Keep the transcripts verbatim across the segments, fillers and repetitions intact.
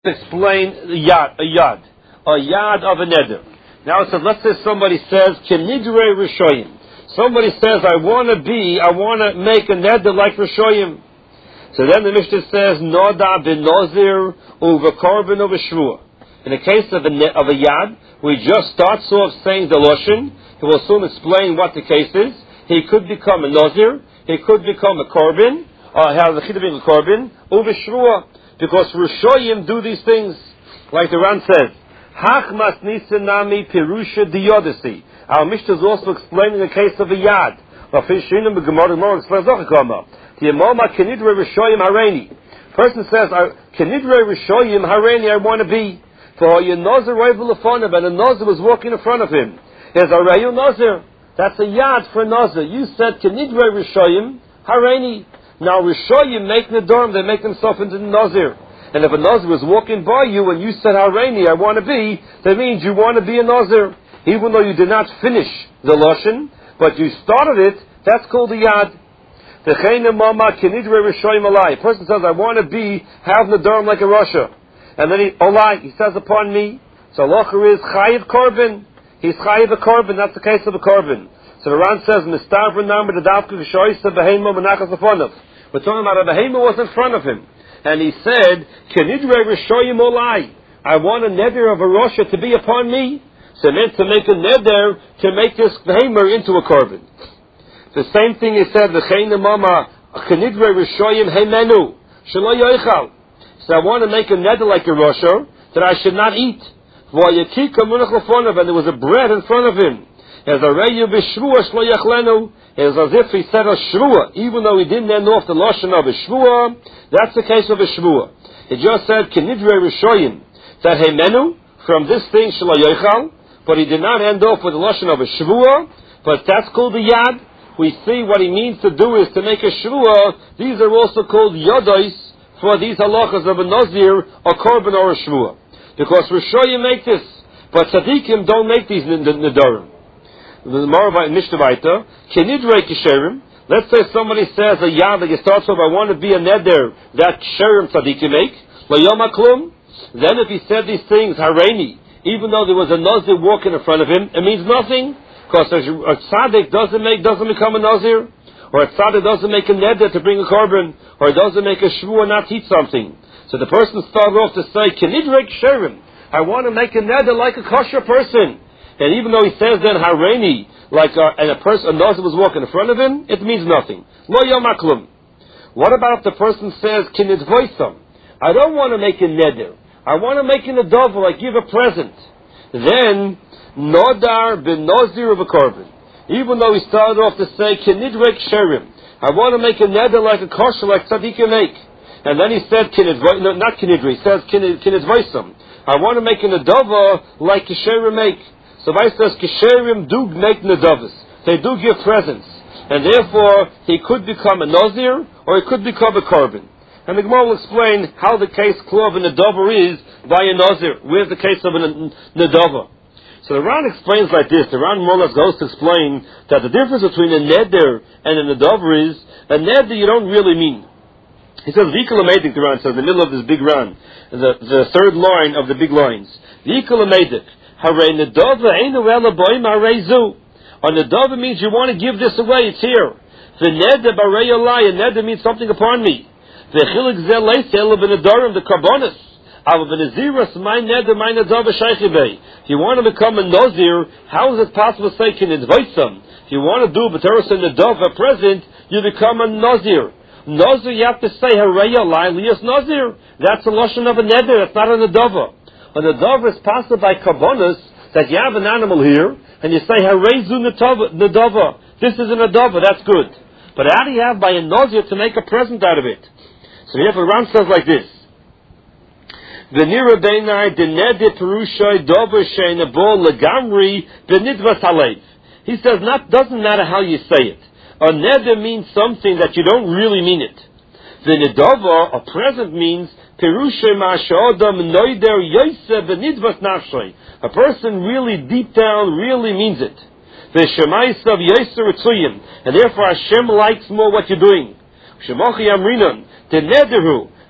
explain a yad, a yad, a yad of a neder. Now it says, let's say somebody says, Kenidre Rishoyim. Somebody says, I want to be, I want to make a neder like Rishoyim. So then the Mishnah says, Noda bin Nozir uva korban uva shvua. In the case of a, of a yad, we just starts off saying the loshen. He will soon explain what the case is. He could become a Nozir. He could become a korban. Uh, have the chidduv a korban uva shvua. Because Rishoyim do these things, like the Ran says, Hachmas nisanami pirusha diyodisi. Our Mishnah is also explaining the case of a yad. Person says, Kenidre Rishoyim Hareini, I want to be. For your Nazir and a Nazir was walking in front of him. There's a Rayu Nazir. That's a yad for a Nazir. You said Kenidre Rishoyim Hareini. Now Rishoyim make Nedarim, they make themselves into the Nazir. And if a Nazir was walking by you and you said Hareini, I want to be, that means you want to be a Nazir. Even though you did not finish the Lashon, but you started it, that's called a Yad. A person says, I want to be, have Nedarim like a Rasha. And then he, Olai, he says upon me, so Locher is Chayiv Korban. He's Chayiv a Korban, that's the case of a Korban. So the Ran says, Mistavra Namar the Davka Vishoysa Behema Menachas Afonov. We're talking about a Behema was in front of him. And he said, Kenidre Rishoyim Olai. I want a neder of a Rasha to be upon me. So it meant to make a neder to make this Behema into a Korban. The same thing he said, V'cheina Mama Kenidre Rishoyim Heimenu Shelo Yoichal. So I want to make a neder like a Rasha that I should not eat. V'ayakika Munach Lafonov. And there was a bread in front of him. As a reyu b'shvua shlo yachlenu, is as if he said a shvua, even though he didn't end off the lashon of a shvua. That's the case of a shvua. He just said kenidre rishoyim that heimenu from this thing shlo yochal, but he did not end off with the lashon of a shvua. But that's called the yad. We see what he means to do is to make a shvua. These are also called yodos for these halachas of a nazir, a korban or a shvua, because rishoyim make this, but tzaddikim don't make these nedarim. The Gemara Mishnah Vayta, Kenidre Kisherim. Let's say somebody says a yad that starts off, I want to be a neder that Kisherim tzaddikim make. Layom haklum. Then if he said these things, Hareini, even though there was a nazir walking in front of him, it means nothing, because a tzaddik doesn't make doesn't become a nazir, or a tzaddik doesn't make a neder to bring a korban, or he doesn't make a shvua not to eat something. So the person started off to say Kenidre Kisherim. I want to make a neder like a kosher person. And even though he says then Hareini, like uh, and a person, a Nazir was walking in front of him, it means nothing. Lo yom haklum. What about if the person says Kinidvoisam? I don't want to make a neder. I want to make an adova, like give a present. Then Nodar bin Nazir of a korban. Even though he started off to say Kinidrek Sherim, I want to make a neder like a kosher, like tzaddikim make. And then he said Kinidvoisam, no, not Kinidri, he says Kinidvoisam. I want to make an adova like Kisherim make. So Vice says, Kisherim do make nedavas. They do give presents. And therefore, he could become a Nazir, or he could become a Korban. And the Gemara will explain how the case of a Nedavar is by a Nazir. Where's the case of a Nedavar? So the Ran explains like this. The Ran more or less goes to explain that the difference between a Neder and a Nedavar is, a Neder you don't really mean. He says, V'ikalamedik, the Ran says, in the middle of this big Ran, the, the third line of the big lines. V'ikalamedik. Harei nedava einu ela boim harei zu. A nedava means you want to give this away. It's here. The neder barei olai. A neder means something upon me. The chilik zel leis ela b'nedarim the karbonis. Ava b'neziras my neder my nedava sheichivei. If you want to become a nazir, how is it possible to say kinidvaisam? If you want to do b'teros a nedava present, you become a nazir. Nazir you have to say harei olai lias nazir. That's a lashon of a neder. That's not a nedava. But the dover is passed by karbonos, that you have an animal here, and you say, Harezu nedava. This is a nedava, that's good. But how do you have by a nazir to make a present out of it? So here the Ram says like this. V'nira beinai denedit perushai dover sheinabo legamri benidvas halev. He says, not doesn't matter how you say it. A neder means something that you don't really mean it. The nedava, a present, means a person really deep down really means it. And therefore Hashem likes more what you're doing. The nederhu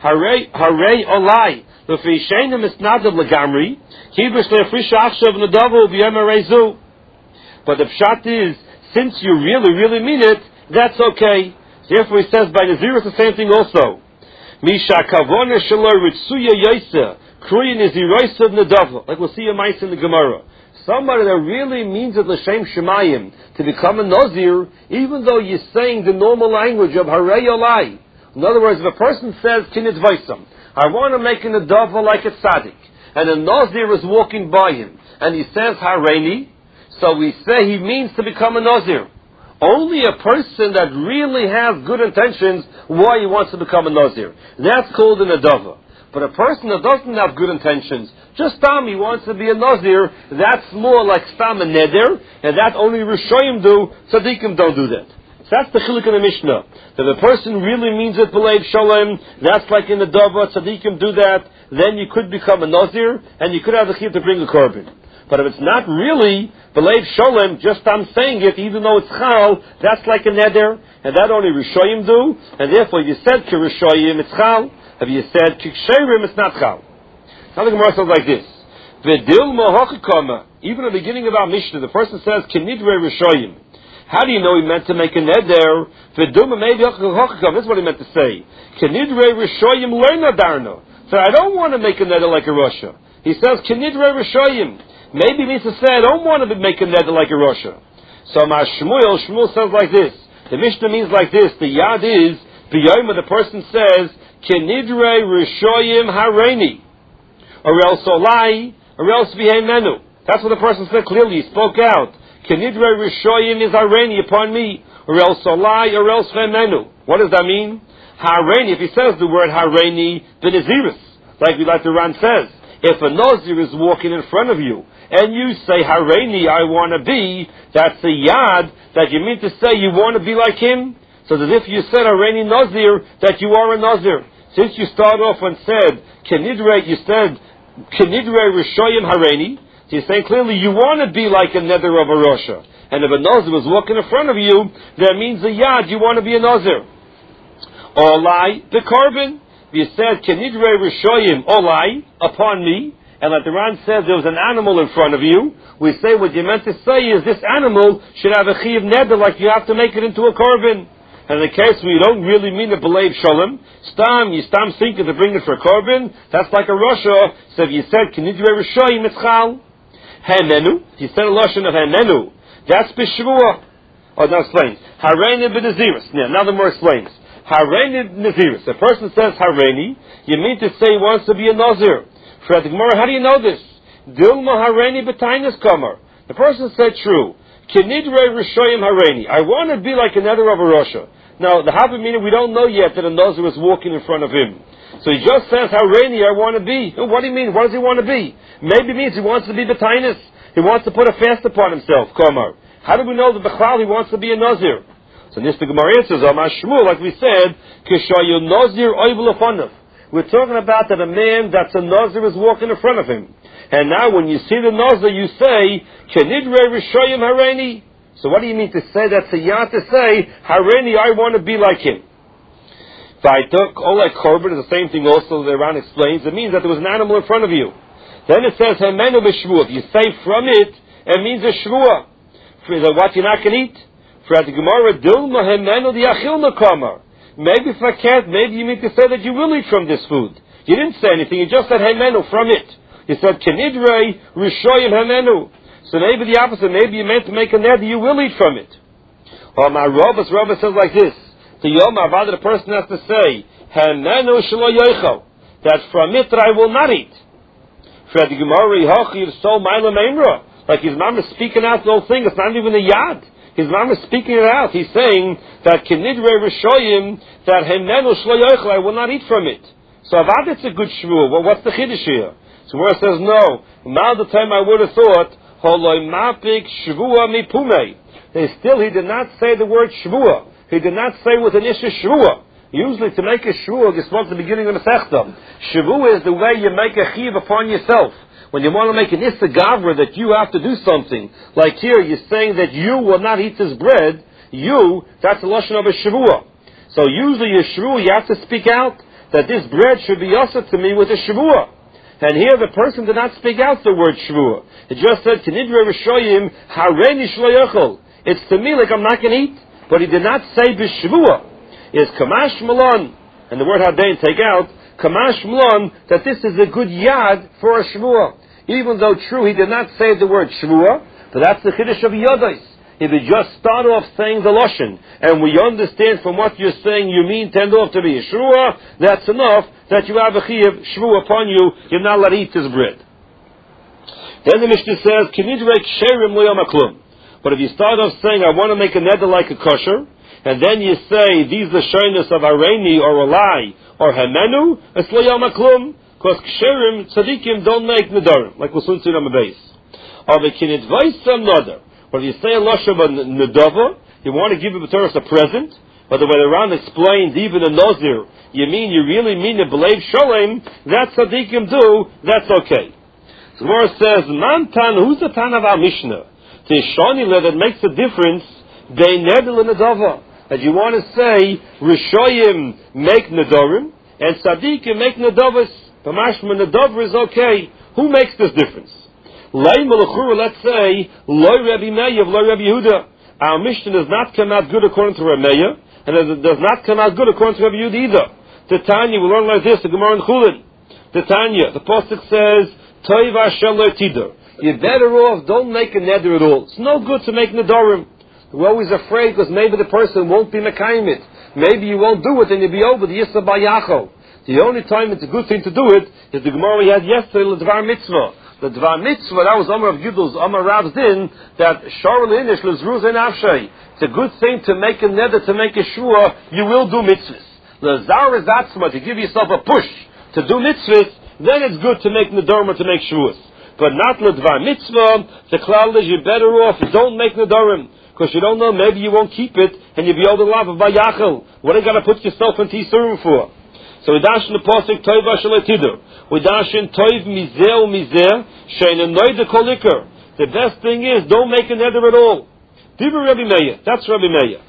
Hare hare olai. Lefi sheina misnadav legamri. Kibush lefrisha achshav nadavu b'yom harezu. But the pshat is, since you really, really mean it, that's okay. Therefore he says by Nazir it's the same thing also. Misha kavona shalor ritsuya yaisa. Kruya niziroisa nadavu. Like we'll see a mice in the Gemara. Somebody that really means it l'shem shemayim, to become a Nazir, even though you're saying the normal language of Harei Olai. In other words, if a person says, Kinit Vaisam, I want to make an Adava like a tzaddik, and a Nazir is walking by him, and he says Hareini, so we say he means to become a Nazir. Only a person that really has good intentions why he wants to become a Nazir. That's called an Adava. But a person that doesn't have good intentions, just Stam, he wants to be a Nazir, that's more like Stam and Neder, and that only Rishoyim do, Tzaddikim don't do that. So that's the Chiluk in the Mishnah. That the person really means it, B'leiv Shalom, that's like in the Dava, Tzaddikim do that, then you could become a Nazir, and you could have the Chiyuv to bring a Korban. But if it's not really B'leiv Shalom, just I'm saying it, even though it's Chal, that's like a Neder, and that only Rishoyim do, and therefore you said Ki Rishoyim, it's Chal. Have you said Kiksherim, it's not Chal. Now the Gemara says like this. V'dil mohachikama. Even at the beginning of our Mishnah, the person says Kinidre Rishoyim. How do you know he meant to make a neder? V'dil maybe hachikama. This is what he meant to say. Kinidre Rishoyim learna darna. So I don't want to make a neder like a Russia. He says Kinidre Rishoyim. Maybe he means to say I don't want to make a neder like a Russia. So my Shmuel, Shmuel says like this. The Mishnah means like this. The yad is b'yoma. The person says Kenidre Rishoyim Hareini, or else Olai, or else V'heimenu. That's what the person said clearly. He spoke out. Kenidre Rishoyim is Hareini upon me, or else Olai, or else V'heimenu. What does that mean? Hareini. If he says the word Hareini, the Naziris, like we like the Ran says, if a Nazir is walking in front of you and you say Hareini, I want to be, that's a yad that you mean to say you want to be like him. So as if you said Hareini Nazir, that you are a Nazir. Since you start off and said, Kenidre, you said, Kenidre Rishoyim Hareini, so you're saying clearly you want to be like a nether of a Rosha. And if a Nazir was walking in front of you, that means a Yad, you want to be a Nazir. Olai, the Korban. You said, Kenidre Rishoyim, Olai, upon me. And like the Ran says, there was an animal in front of you. We say what you meant to say is this animal should have a Chiv Neder, like you have to make it into a Korban. And in the case where you don't really mean a B'leiv Shalom, Stam, you Stam thinking to bring it for a Korban, that's like a Rasha. So if you said, Kenidre Rishoyim, it's Chal. Hanenu, you said a Lashon of Hanenu, that's B'Shvua. Oh, now explains. Hareini b'Naziris. Yeah, now the more explains. Hareini b'Naziris. A person says Hareini, you mean to say he wants to be a Nazir. For the Gemara, how do you know this? Dilma Hareini b'Tainis Kamar. The person said true. Kenidre Rishoyim Hareini. I want to be like another of a Rasha. Now, the Havah meaning we don't know yet that a Nazir is walking in front of him. So he just says, Hareini, I want to be. What do you mean? What does he want to be? Maybe it means he wants to be B'tainis. He wants to put a fast upon himself, Kamar. How do we know that B'chal he wants to be a Nazir? So this the Gemara answers, Amar Shmuel, like we said, Kishayu Nazir Oivel Afanov. We're talking about that a man that's a Nazir is walking in front of him. And now when you see the Nazir, you say, Kenidre Rishoyim Hareini. So what do you mean to say? That's a yad to say, Hareini, I want to be like him. Vaituk, Olek Korban is the same thing also, the Ran explains. It means that there was an animal in front of you. Then it says, Hemenu b'Shvuah. You say from it, it means a Shvuah. For the what you're not going to eat. For at the Gemara, Dilma Hemenu the Achilna Kamar. Maybe if I can't, maybe you mean to say that you will eat from this food. You didn't say anything, you just said Hemenu from it. You said, Kenidre Rishoyim Hemenu. So maybe the opposite, maybe you meant to make a neder, you will eat from it. Or my Rabbas, Rabbas says like this. The Yom Avada, the person has to say, Hemenu Shelo Yoicho. That from it that I will not eat. For the Gemara, Yehochi, so Maila Meimra. Like his mom is speaking out the whole thing, it's not even a yad. His mom is speaking it out. He's saying that Kenidre Rishoyim, that Hemenu Shelo Yoicho, I will not eat from it. So Avada, it's a good shvuah. Well, what's the chiddush here? So where it says no. Now the time I would have thought, Holoi mapik shvua mipume. Still, he did not say the word shvua. He did not say with an isha shvua. Usually, to make a shvua, you spoke at the beginning of the Masechta. Shvua is the way you make a chiv upon yourself. When you want to make an issa gavra that you have to do something. Like here, you're saying that you will not eat this bread. You, that's the lashon of a shvua. So usually, a shvua, you have to speak out. that this bread should be also to me with a shvuah. And here the person did not speak out the word shvuah. It just said, Kinidre Rishoyim, Hareini shlo. It's to me like I'm not going to eat. But he did not say b'shvuah. It's Kamash Malon, and the word Hadein take out, Kamash Malon, that this is a good yad for a shvuah. Even though true, he did not say the word shvuah, but that's the chiddush of Yodais. If you just start off saying the Lashon, and we understand from what you're saying you mean to end off to be a shvuah, that's enough that you have a chiyuv shvuah upon you, you're not allowed to eat this bread. Then the Mishnah says, Kinidrek sherim lo yamaklum. But if you start off saying, I want to make a neder like a kosher, and then you say, these are shyness of Areini, or Olai, or Hemenu, it's lo yamaklum, because ksherim, tzadikim don't make nedarim, like we'll soon see on the base. Or the kinidvais some neder. But if you say a lashon of nedava, you want to give a Torah a present, but the way the Ran explains, even a nazir, you mean, you really mean a belev sholem, that tzadikim do, that's okay. So the Gemara says, Man tan, who's the tan of our Mishnah? The shonile that makes a difference, they nedel in nedava. That you want to say, Rishoyim make nedarim, and tzadikim make nedavas. The mashma nedavar is okay. Who makes this difference? Let's say, Loi Rabbi Meir, Loi Rabbi Yehuda. Our Mishnah does not come out good according to Rabbi Meir, and it does not come out good according to Rabbi Yehuda either. The Tanya, we learn like this, the Gemara in Chulin. The Tanya, the Pasuk says, Toiv Hashem lo tidor. You're better off, don't make a neder at all. It's no good to make nedarim. We're always afraid because maybe the person won't be mekayim it. Maybe you won't do it and you'll be over the Yisra Bayacho. The only time it's a good thing to do it is the Gemara we had yesterday, the Dvar Mitzvah. The Dvar Mitzvah, that was Amar of Yudul's, Amar Rab's din, that Sharul Inish, Lezruz and Avshay. It's a good thing to make a neder, to make a shua, you will do mitzvahs. Lazar is that smart, to give yourself a push to do mitzvahs, then it's good to make nedarim or to make shuas. But not Ledvar Mitzvah, the cloud is you're better off, don't make nedarim. Because you don't know, maybe you won't keep it, and you'll be able to laugh by Yachel. What are you going to put yourself into Yisurim for? So we dash in the Pasuk, Toiv Hashaletidur. We dash in Toiv Mizeh Mizeh, Shein Noid the Kolikar. The best thing is, don't make a neder at all. Dibur Rabbi Meir. That's Rabbi Meir.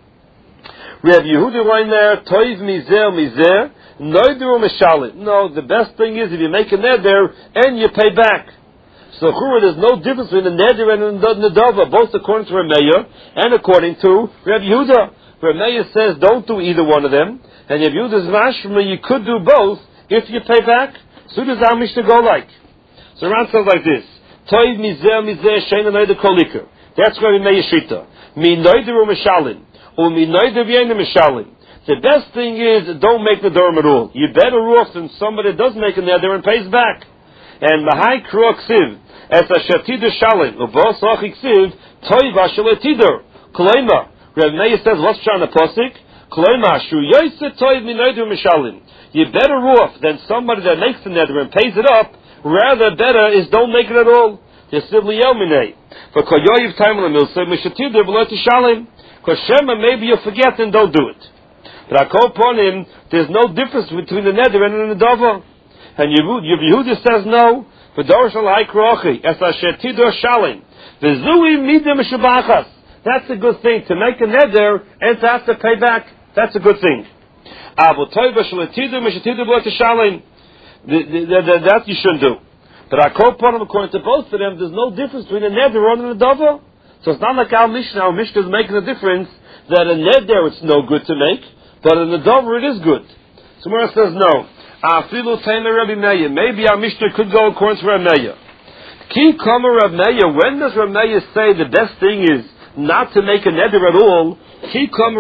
Rabbi Yehuda right there, Toiv Mizeh Mizeh, Noidu Meshalim. No, the best thing is if you make a neder and you pay back. So there's no difference between the neder and the nedava, both according to Rabbi Meir and according to Rabbi Yehuda. Rabbi Meir says don't do either one of them, and Rabbi Yehuda's mashma you could do both if you pay back. So does our Mishnah go like? So Ran says like this: Toiv mizeh mizeh shein noider kolikar. That's Rabbi Meir shita. Mi noider u'mishalim, or mi noider v'yein mishalim. The best thing is don't make the nedarim at all. You're better off than somebody that does make a neder and pays back. And Mahai Krok Siv, as a Shatidur Shalim, Uvos Achik Siv, Toiva Shaletidur, Kloima. Rav Meir says, what's on the Pasik? Kloima, Shu Yosef Toiv Minaidur Mishalim. You're better off than somebody that makes the neder and pays it up, rather better is don't make it at all. Yosivli Yelminei. For Koyoyiv Taimel Milsa, Mishatidur Beloit Shalim. Because Shema, maybe you'll forget and don't do it. But I call upon him, there's no difference between the neder and the nedava. And Yehuda says no. V'dor shal ha'ikrochi es asher tidor shalim v'zui midim shabachas. That's a good thing to make a neder and to have to pay back. That's a good thing. Avo toiva shal tidor mishatidor b'lo shalim. That you shouldn't do. But I call upon him according to both of them. There's no difference between a neder and a nedava. So it's not like our Mishnah. Our Mishnah is making a difference that a neder it's no good to make, but a nedava it is good. So Mara says no. Maybe our Mishnah could go according to Rabbi Meir. Ki kama Rabbi Meir. When does Rabbi Meir say the best thing is not to make a neder at all? Ki kama